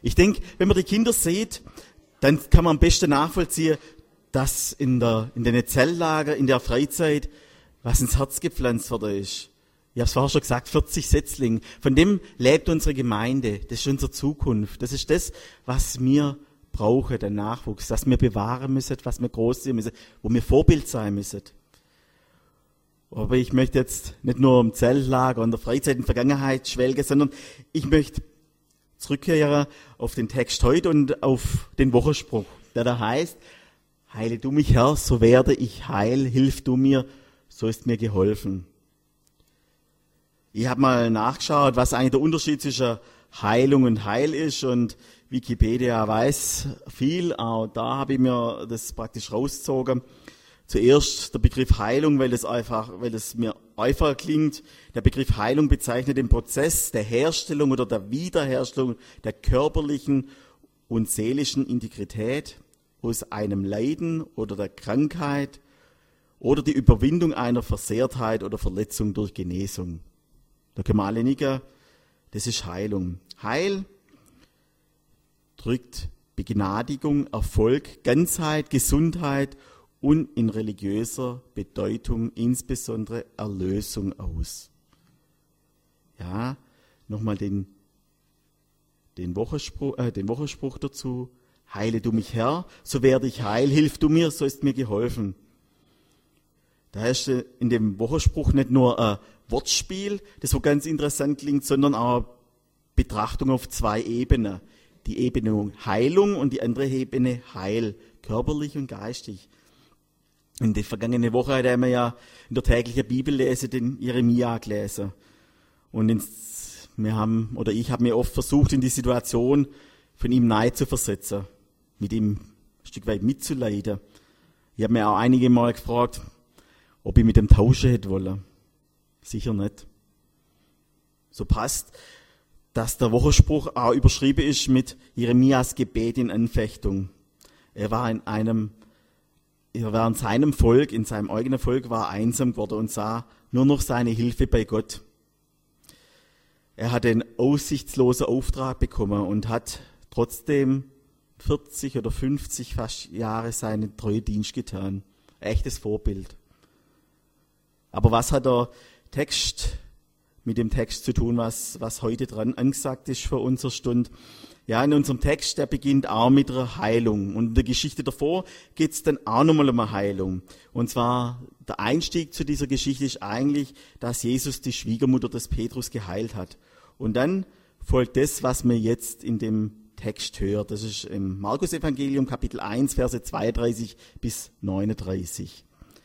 Ich denke, wenn man die Kinder sieht, dann kann man am besten nachvollziehen, dass in den Zelllager, in der Freizeit, was ins Herz gepflanzt worden ist. Ich habe es vorher schon gesagt, 40 Setzlinge. Von dem lebt unsere Gemeinde. Das ist unsere Zukunft. Das ist das, was wir brauchen, den Nachwuchs, was wir bewahren müssen, was wir großziehen müssen, wo wir Vorbild sein müssen. Aber ich möchte jetzt nicht nur im Zelllager und der Freizeit in der Vergangenheit schwelgen, sondern ich möchte zurückkehren auf den Text heute und auf den Wochenspruch, der da heißt: Heile du mich, Herr, so werde ich heil, hilf du mir, so ist mir geholfen. Ich habe mal nachgeschaut, was eigentlich der Unterschied zwischen Heilung und Heil ist, und Wikipedia weiß viel, auch da habe ich mir das praktisch rausgezogen. Zuerst der Begriff Heilung, weil es mir einfach klingt. Der Begriff Heilung bezeichnet den Prozess der Herstellung oder der Wiederherstellung der körperlichen und seelischen Integrität aus einem Leiden oder der Krankheit oder die Überwindung einer Versehrtheit oder Verletzung durch Genesung. Da können wir alle nicken, das ist Heilung. Heil drückt Begnadigung, Erfolg, Ganzheit, Gesundheit und in religiöser Bedeutung insbesondere Erlösung aus. Ja, nochmal den Wochenspruch dazu. Heile du mich, Herr, so werde ich heil, hilf du mir, so ist mir geholfen. Da ist in dem Wochenspruch nicht nur ein Wortspiel, das so ganz interessant klingt, sondern auch Betrachtung auf zwei Ebenen. Die Ebene Heilung und die andere Ebene Heil, körperlich und geistig. In der vergangenen Woche haben wir ja in der täglichen Bibellese den Jeremia gelesen. Und ich habe mir oft versucht, in die Situation von ihm nahe zu versetzen, mit ihm ein Stück weit mitzuleiden. Ich habe mir auch einige Mal gefragt, ob ich mit dem tauschen hätte wollen. Sicher nicht. So passt, dass der Wochenspruch auch überschrieben ist mit Jeremias Gebet in Anfechtung. Er war in seinem Volk, in seinem eigenen Volk, war einsam geworden und sah nur noch seine Hilfe bei Gott. Er hat einen aussichtslosen Auftrag bekommen und hat trotzdem 40 oder 50 fast Jahre seinen treuen Dienst getan. Echtes Vorbild. Aber was hat der Text mit dem Text zu tun, was heute dran angesagt ist für unsere Stunde? Ja, in unserem Text, der beginnt auch mit einer Heilung. Und in der Geschichte davor geht es dann auch nochmal um eine Heilung. Und zwar, der Einstieg zu dieser Geschichte ist eigentlich, dass Jesus die Schwiegermutter des Petrus geheilt hat. Und dann folgt das, was wir jetzt in dem Text hören. Das ist im Markus-Evangelium, Kapitel 1, Verse 32 bis 39.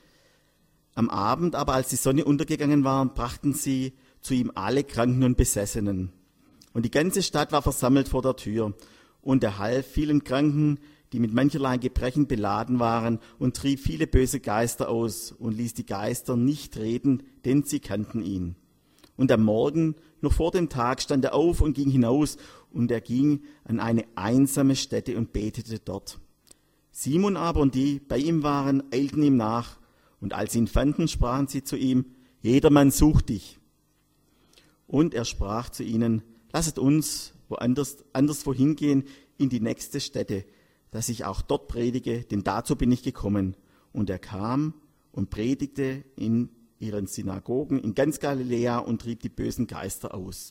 Am Abend aber, als die Sonne untergegangen war, brachten sie zu ihm alle Kranken und Besessenen. Und die ganze Stadt war versammelt vor der Tür. Und er half vielen Kranken, die mit mancherlei Gebrechen beladen waren, und trieb viele böse Geister aus und ließ die Geister nicht reden, denn sie kannten ihn. Und am Morgen, noch vor dem Tag, stand er auf und ging hinaus, und er ging an eine einsame Stätte und betete dort. Simon aber und die bei ihm waren, eilten ihm nach, und als sie ihn fanden, sprachen sie zu ihm: Jedermann sucht dich. Und er sprach zu ihnen: Lasset uns anderswo hingehen in die nächste Stätte, dass ich auch dort predige, denn dazu bin ich gekommen. Und er kam und predigte in ihren Synagogen in ganz Galiläa und trieb die bösen Geister aus.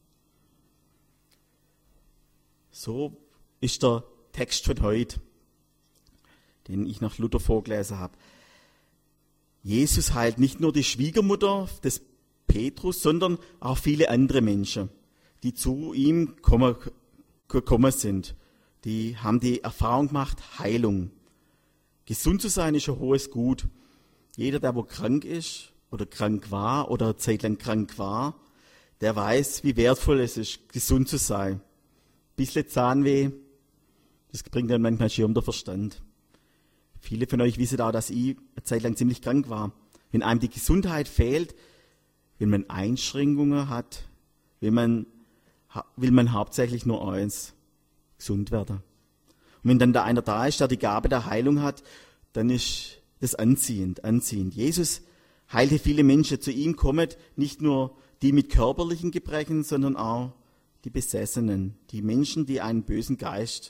So ist der Text von heute, den ich nach Luther vorgelesen habe. Jesus heilt nicht nur die Schwiegermutter des Petrus, sondern auch viele andere Menschen, die zu ihm gekommen sind. Die haben die Erfahrung gemacht, Heilung. Gesund zu sein ist ein hohes Gut. Jeder, der wo krank ist oder krank war oder eine Zeit lang krank war, der weiß, wie wertvoll es ist, gesund zu sein. Ein bisschen Zahnweh, das bringt dann manchmal schier um den Verstand. Viele von euch wissen auch, dass ich eine Zeit lang ziemlich krank war. Wenn einem die Gesundheit fehlt, wenn man Einschränkungen hat, will man hauptsächlich nur eins: gesund werden. Und wenn dann da einer da ist, der die Gabe der Heilung hat, dann ist das anziehend. Jesus heilte viele Menschen. Zu ihm kommen nicht nur die mit körperlichen Gebrechen, sondern auch die Besessenen, die Menschen, die von einem bösen Geist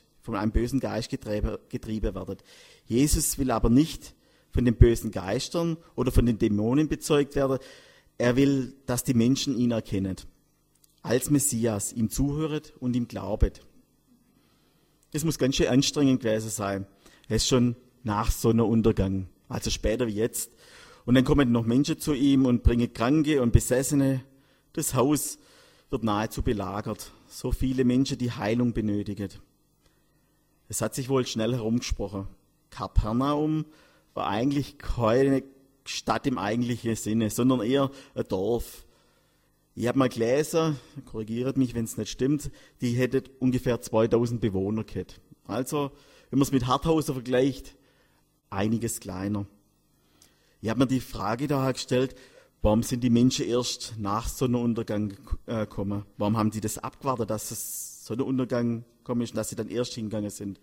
getrieben werden. Jesus will aber nicht von den bösen Geistern oder von den Dämonen bezeugt werden. Er will, dass die Menschen ihn erkennen. Als Messias, ihm zuhören und ihm glauben. Das muss ganz schön anstrengend gewesen sein. Er ist schon nach Sonnenuntergang, also später wie jetzt. Und dann kommen noch Menschen zu ihm und bringen Kranke und Besessene. Das Haus wird nahezu belagert. So viele Menschen, die Heilung benötigen. Es hat sich wohl schnell herumgesprochen. Kapernaum war eigentlich keine Stadt im eigentlichen Sinne, sondern eher ein Dorf. Ich habe mal gelesen, korrigiert mich, wenn es nicht stimmt, die hätte ungefähr 2000 Bewohner gehabt. Also, wenn man es mit Harthausen vergleicht, einiges kleiner. Ich habe mir die Frage daher gestellt, warum sind die Menschen erst nach Sonnenuntergang gekommen? Warum haben die das abgewartet, dass das Sonnenuntergang gekommen ist und dass sie dann erst hingegangen sind?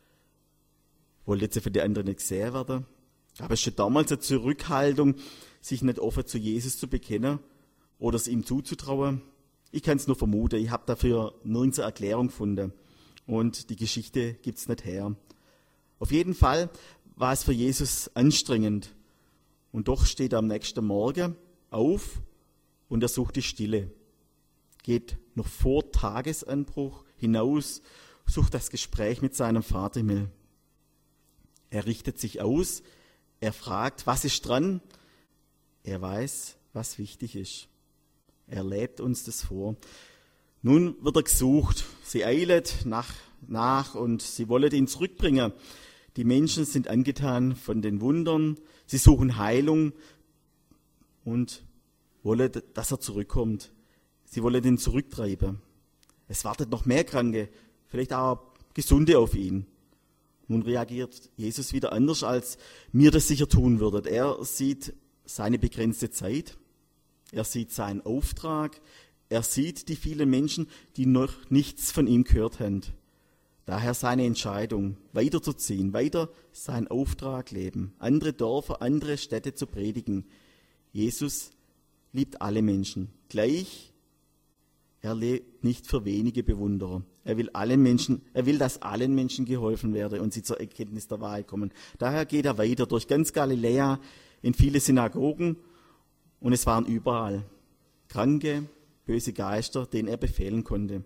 Wollten sie von den anderen nicht gesehen werden? Aber es schon damals eine Zurückhaltung, sich nicht offen zu Jesus zu bekennen oder es ihm zuzutrauen? Ich kann es nur vermuten, ich habe dafür nirgends eine Erklärung gefunden. Und die Geschichte gibt es nicht her. Auf jeden Fall war es für Jesus anstrengend. Und doch steht er am nächsten Morgen auf und er sucht die Stille. Geht noch vor Tagesanbruch hinaus, sucht das Gespräch mit seinem Vater im Himmel. Er richtet sich aus, er fragt, was ist dran? Er weiß, was wichtig ist. Er lebt uns das vor. Nun wird er gesucht. Sie eilen nach und sie wollen ihn zurückbringen. Die Menschen sind angetan von den Wundern. Sie suchen Heilung und wollen, dass er zurückkommt. Sie wollen ihn zurücktreiben. Es wartet noch mehr Kranke, vielleicht auch Gesunde auf ihn. Nun reagiert Jesus wieder anders, als mir das sicher tun würde. Er sieht seine begrenzte Zeit. Er sieht seinen Auftrag. Er sieht die vielen Menschen, die noch nichts von ihm gehört haben. Daher seine Entscheidung, weiterzuziehen, weiter seinen Auftrag leben, andere Dörfer, andere Städte zu predigen. Jesus liebt alle Menschen gleich. Er lebt nicht für wenige Bewunderer. Er will, dass allen Menschen geholfen werde und sie zur Erkenntnis der Wahrheit kommen. Daher geht er weiter durch ganz Galiläa in viele Synagogen und es waren überall Kranke, böse Geister, denen er befehlen konnte.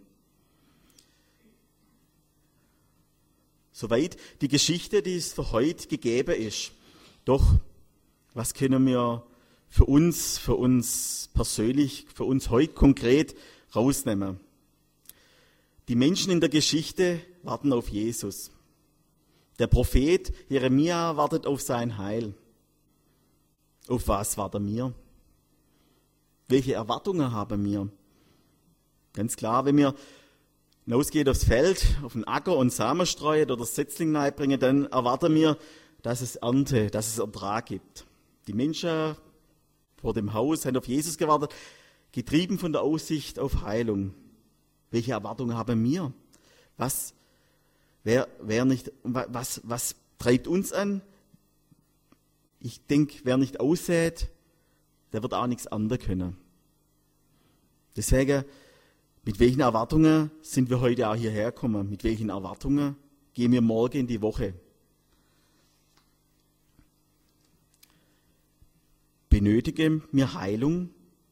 Soweit die Geschichte, die es für heute gegeben ist. Doch, was können wir für uns persönlich, für uns heute konkret rausnehmen? Die Menschen in der Geschichte warten auf Jesus. Der Prophet Jeremia wartet auf sein Heil. Auf was warten wir? Welche Erwartungen haben wir? Ganz klar, wenn wir hinausgehen aufs Feld, auf den Acker und Samen streuen oder Setzlinge einbringen, dann erwarten wir, dass es Ernte, dass es Ertrag gibt. Die Menschen vor dem Haus haben auf Jesus gewartet, getrieben von der Aussicht auf Heilung. Welche Erwartungen haben wir? Was treibt uns an? Ich denke, wer nicht aussät, der wird auch nichts anderes können. Deswegen, mit welchen Erwartungen sind wir heute auch hierher gekommen? Mit welchen Erwartungen gehen wir morgen in die Woche? Benötigen wir Heilung?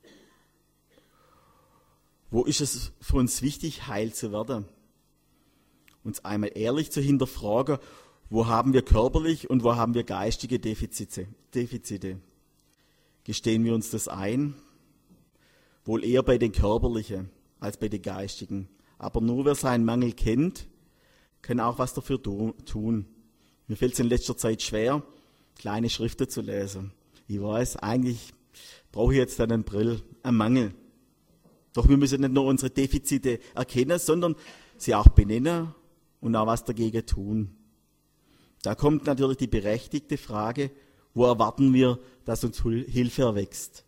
Wo ist es für uns wichtig, heil zu werden? Uns einmal ehrlich zu hinterfragen, wo haben wir körperlich und wo haben wir geistige Defizite? Gestehen wir uns das ein? Wohl eher bei den körperlichen als bei den geistigen. Aber nur wer seinen Mangel kennt, kann auch was dafür tun. Mir fällt es in letzter Zeit schwer, kleine Schriften zu lesen. Ich weiß, eigentlich brauche ich jetzt einen Brill, einen Mangel. Doch wir müssen nicht nur unsere Defizite erkennen, sondern sie auch benennen und auch was dagegen tun. Da kommt natürlich die berechtigte Frage, wo erwarten wir, dass uns Hilfe erwächst?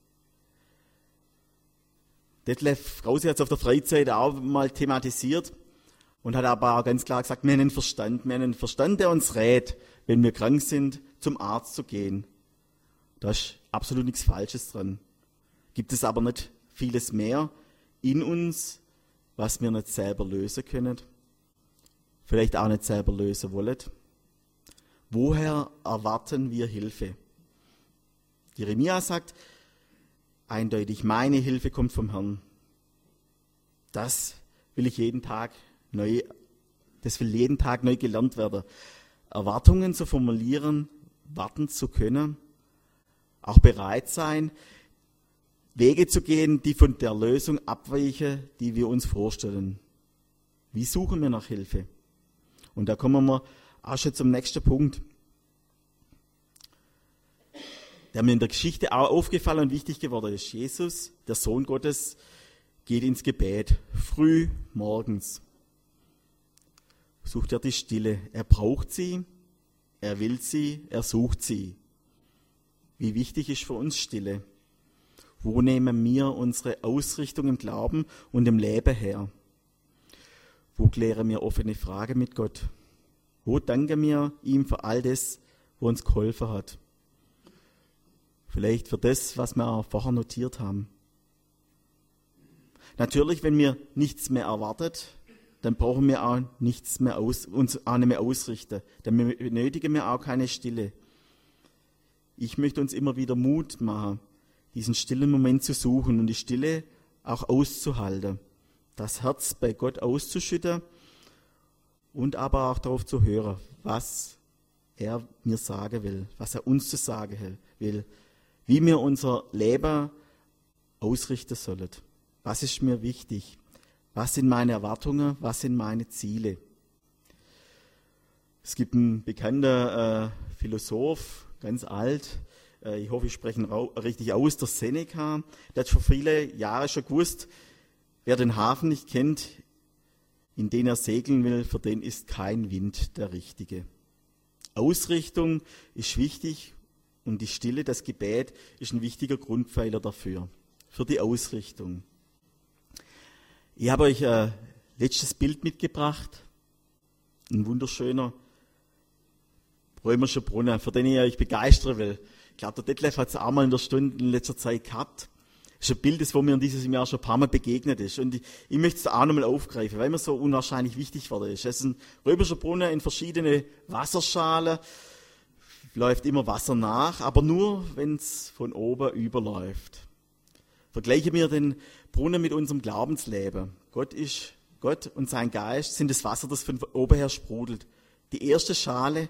Detlef Krause hat es auf der Freizeit auch mal thematisiert und hat aber auch ganz klar gesagt, wir haben einen Verstand, der uns rät, wenn wir krank sind, zum Arzt zu gehen. Da ist absolut nichts Falsches dran. Gibt es aber nicht vieles mehr in uns, was wir nicht selber lösen können, vielleicht auch nicht selber lösen wollen? Woher erwarten wir Hilfe? Jeremia sagt eindeutig, meine Hilfe kommt vom Herrn. Das will jeden Tag neu gelernt werden. Erwartungen zu formulieren, warten zu können, auch bereit sein, Wege zu gehen, die von der Lösung abweichen, die wir uns vorstellen. Wie suchen wir nach Hilfe? Und da kommen wir auch schon zum nächsten Punkt, der mir in der Geschichte auch aufgefallen und wichtig geworden ist. Jesus, der Sohn Gottes, geht ins Gebet, früh morgens. Sucht er die Stille. Er braucht sie, er will sie, er sucht sie. Wie wichtig ist für uns Stille? Wo nehmen wir unsere Ausrichtung im Glauben und im Leben her? Wo klären wir offene Fragen mit Gott? Wo danken wir ihm für all das, wo uns geholfen hat? Vielleicht für das, was wir auch vorher notiert haben. Natürlich, wenn wir nichts mehr erwartet, dann brauchen wir auch nichts mehr uns auch nicht mehr ausrichten. Dann benötigen wir auch keine Stille. Ich möchte uns immer wieder Mut machen, diesen stillen Moment zu suchen und die Stille auch auszuhalten. Das Herz bei Gott auszuschütten und aber auch darauf zu hören, was er mir sagen will, was er uns zu sagen will, wie wir unser Leben ausrichten sollen. Was ist mir wichtig? Was sind meine Erwartungen? Was sind meine Ziele? Es gibt einen bekannten Philosoph, ganz alt, ich hoffe, ich spreche ihn richtig aus, der Seneca. Der hat schon viele Jahre schon gewusst, wer den Hafen nicht kennt, in den er segeln will, für den ist kein Wind der richtige. Ausrichtung ist wichtig und die Stille, das Gebet, ist ein wichtiger Grundpfeiler dafür, für die Ausrichtung. Ich habe euch ein letztes Bild mitgebracht, ein wunderschöner römischer Brunnen, für den ich euch begeistern will. Ich glaube, der Detlef hat es auch mal in der Stunde in letzter Zeit gehabt. Das ist ein Bild, das mir in diesem Jahr schon ein paar Mal begegnet ist. Und ich möchte es auch nochmal aufgreifen, weil mir so unwahrscheinlich wichtig geworden ist. Es ist ein römischer Brunnen in verschiedene Wasserschalen, läuft immer Wasser nach, aber nur, wenn es von oben überläuft. Vergleichen wir den Brunnen mit unserem Glaubensleben. Gott und sein Geist sind das Wasser, das von oben her sprudelt. Die erste Schale,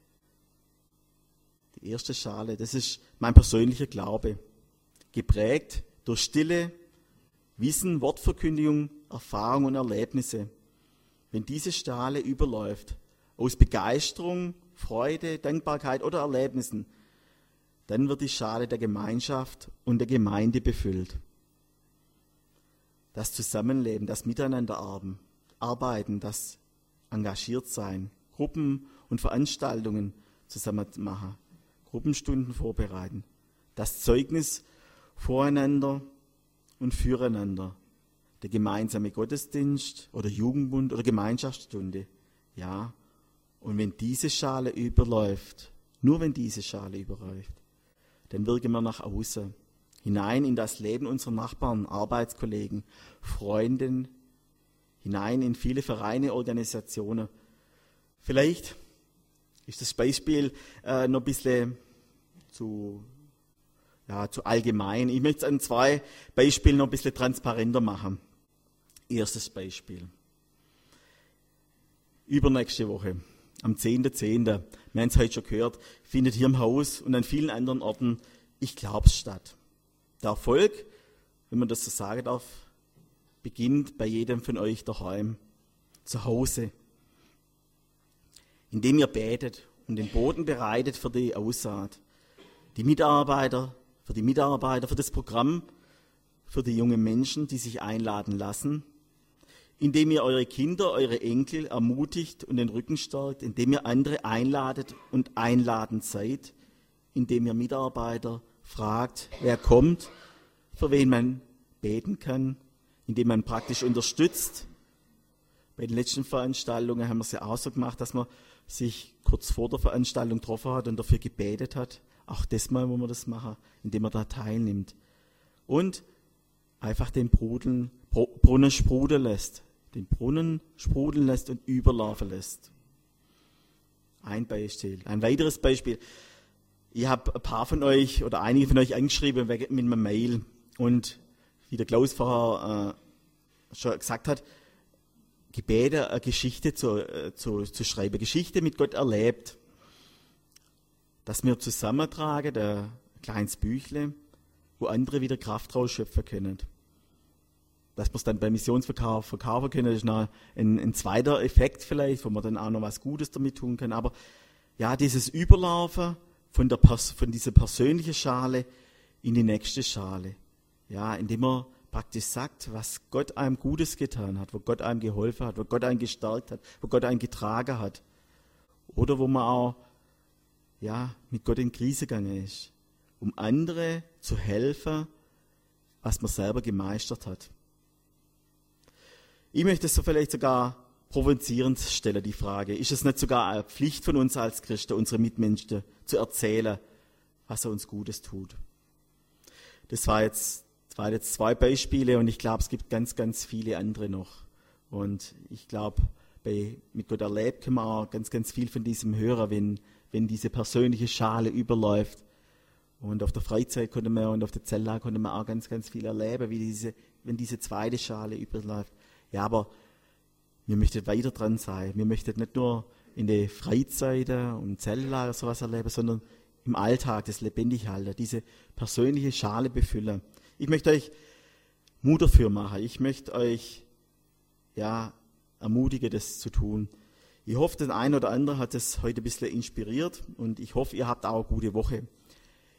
das ist mein persönlicher Glaube. Geprägt durch Stille, Wissen, Wortverkündigung, Erfahrung und Erlebnisse. Wenn diese Schale überläuft, aus Begeisterung, Freude, Dankbarkeit oder Erlebnissen, dann wird die Schale der Gemeinschaft und der Gemeinde befüllt. Das Zusammenleben, das Miteinanderarbeiten, das Engagiertsein, Gruppen und Veranstaltungen zusammen machen, Gruppenstunden vorbereiten, das Zeugnis voreinander und füreinander, der gemeinsame Gottesdienst oder Jugendbund oder Gemeinschaftsstunde. Ja, und wenn diese Schale überläuft, nur wenn diese Schale überläuft, dann wirken wir nach außen, hinein in das Leben unserer Nachbarn, Arbeitskollegen, Freunden, hinein in viele Vereine, Organisationen. Vielleicht ist das Beispiel noch ein bisschen zu allgemein. Ich möchte es an 2 Beispielen noch ein bisschen transparenter machen. Erstes Beispiel. Übernächste Woche, am 10.10., wir haben es heute schon gehört, findet hier im Haus und an vielen anderen Orten Ich glaub's statt. Der Erfolg, wenn man das so sagen darf, beginnt bei jedem von euch daheim, zu Hause, indem ihr betet und den Boden bereitet für die Aussaat. Die Mitarbeiter, für das Programm, für die jungen Menschen, die sich einladen lassen, indem ihr eure Kinder, eure Enkel ermutigt und den Rücken stärkt, indem ihr andere einladet und einladend seid, indem ihr Mitarbeiter fragt, wer kommt, für wen man beten kann, indem man praktisch unterstützt. Bei den letzten Veranstaltungen haben wir es ja auch so gemacht, dass man sich kurz vor der Veranstaltung getroffen hat und dafür gebetet hat. Auch das Mal, wo man das machen, indem man da teilnimmt. Und einfach den Brunnen sprudeln lässt. Den Brunnen sprudeln lässt und überlaufen lässt. Ein Beispiel. Ein weiteres Beispiel. Ich habe ein paar von euch oder einige von euch angeschrieben mit einem Mail. Und wie der Klaus vorher schon gesagt hat, gebeten, eine Geschichte zu schreiben. Geschichte mit Gott erlebt. Dass wir zusammentragen, ein kleines Büchle, wo andere wieder Kraft rausschöpfen können. Dass wir es dann beim Missionsverkauf verkaufen können, das ist noch ein zweiter Effekt vielleicht, wo man dann auch noch was Gutes damit tun kann. Aber ja, dieses Überlaufen von dieser persönlichen Schale in die nächste Schale. Ja, indem man praktisch sagt, was Gott einem Gutes getan hat, wo Gott einem geholfen hat, wo Gott einen gestärkt hat, wo Gott einen getragen hat. Oder wo man auch mit Gott in Krise gegangen ist, um andere zu helfen, was man selber gemeistert hat. Ich möchte es so vielleicht sogar provozierend stellen, die Frage, ist es nicht sogar eine Pflicht von uns als Christen, unsere Mitmenschen zu erzählen, was er uns Gutes tut? Das waren jetzt 2 Beispiele und ich glaube, es gibt ganz, ganz viele andere noch. Und ich glaube, mit Gott erlebt können wir auch ganz, ganz viel von diesem hören, wenn diese persönliche Schale überläuft. Und auf der Freizeit und auf der Zelle konnte man auch ganz, ganz viel erleben, wenn diese zweite Schale überläuft. Ja, aber wir möchten weiter dran sein. Wir möchten nicht nur in der Freizeit und Zelllager sowas erleben, sondern im Alltag das lebendig halten, diese persönliche Schale befüllen. Ich möchte euch Mut dafür machen. Ich möchte euch ermutigen, das zu tun. Ich hoffe, der eine oder andere hat es heute ein bisschen inspiriert und ich hoffe, ihr habt auch eine gute Woche.